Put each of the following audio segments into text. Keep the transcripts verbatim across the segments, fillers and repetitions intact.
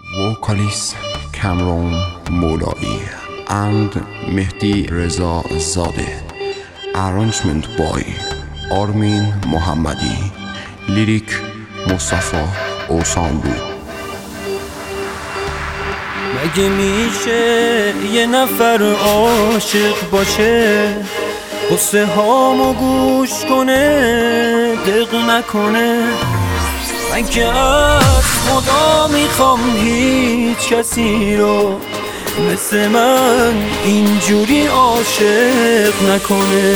Vocalist Cameron Moulay and Mehdi Reza Zadeh. Arrangement by Armin Mohammadi. Lyric Mustafa Osanlu. مگه میشه یه نفر عاشق باشه قصه هامو گوش کنه دق نکنه؟ من که از خدا میخوام هیچ کسی رو مثل من اینجوری عاشق نکنه.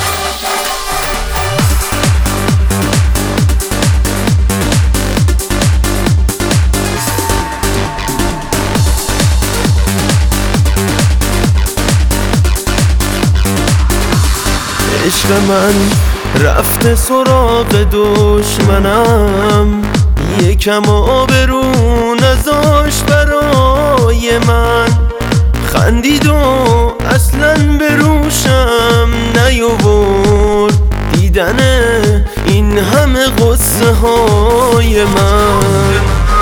عشق من رفته سراغ دشمنم، یکم آبرو نذاشت برای من، خندید و اصلا به روشم نیاورد دیدن این همه قصه های من.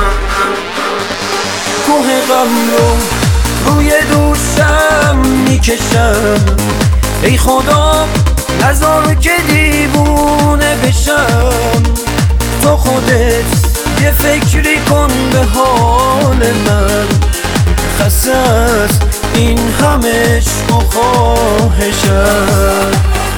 کوه غم رو روی دوشم میکشم، ای خدا نذار که دیوونه بشم. تو خودت یه فکری کن به حال من، خسته از این همه عشق و خواهشم.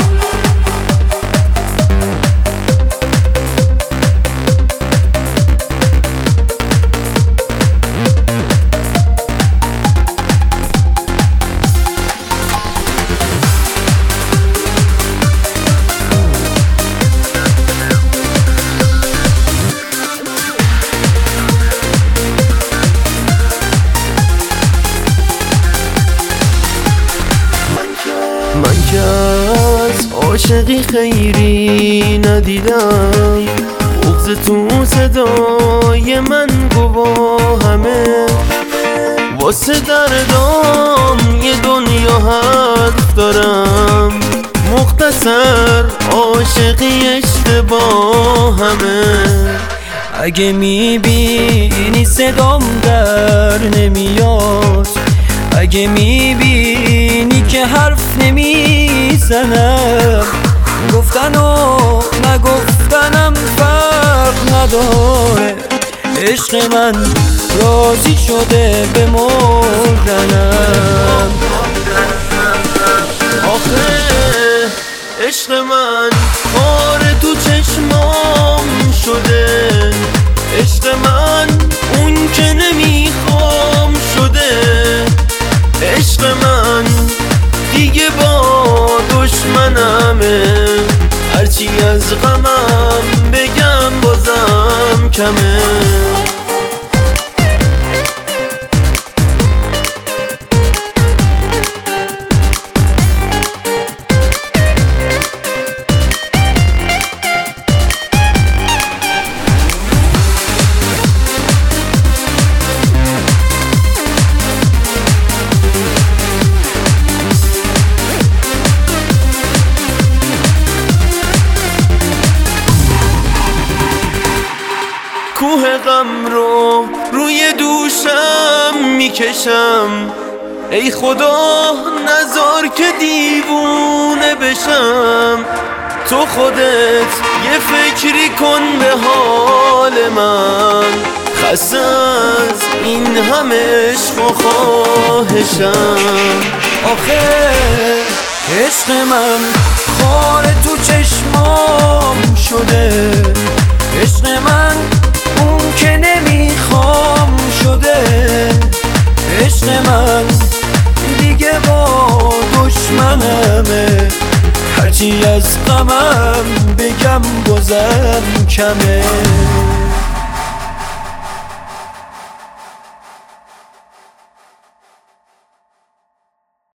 من که از عاشقی خیری ندیدم، بغض تو صدای من گواهمه، واسه دردام یه دنیا حرف دارم، مختصر عاشقی اشتباهمه. اگه میبینی صدام در نمیاد، اگه میبینی که حرف نمیزنم، گفتن و نگفتنم فرق نداره، عشق من راضی شده به مردنم. آخه عشق من خار تو چشمام شده، عشق من اون که نمیخوام شده، عشق من دیگه با دشمنمه، هرچی از غمم بگم بازم کمه. کوه غم رو روی دوشم میکشم، ای خدا نذار که دیوونه بشم. تو خودت یه فکری کن به حال من، خسته از این همه عشق و خواهشم. آخه عشق من خار تو چشمام شده، عشق من اون که نمیخوام شده، عشق من دیگه با دشمنمه، هرچی از غمم بگم بازم کمه.